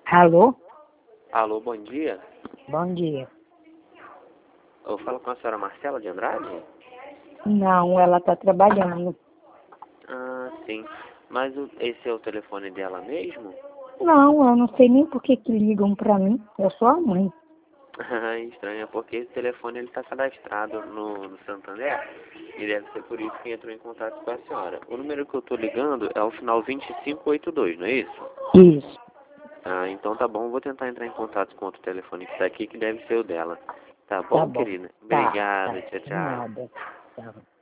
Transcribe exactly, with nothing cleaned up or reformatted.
Alô? Alô, bom dia. Bom dia. Eu falo com a senhora Marcela de Andrade? Não, ela está trabalhando. Ah, sim. Mas o- esse é o telefone dela mesmo? Não, eu não sei nem por que que ligam para mim. Eu sou a mãe. Ah, estranho, é porque esse telefone ele está cadastrado no, no Santander e deve ser por isso que entrou em contato com a senhora. O número que eu estou ligando é o final vinte e cinco oitenta e dois, não é isso? Isso. Ah, então tá bom, vou tentar entrar em contato com outro telefone que está aqui, que deve ser o dela. Tá Tá bom, bom. querida? Tá, Obrigado, tá. tchau, De tchau. nada. Tá.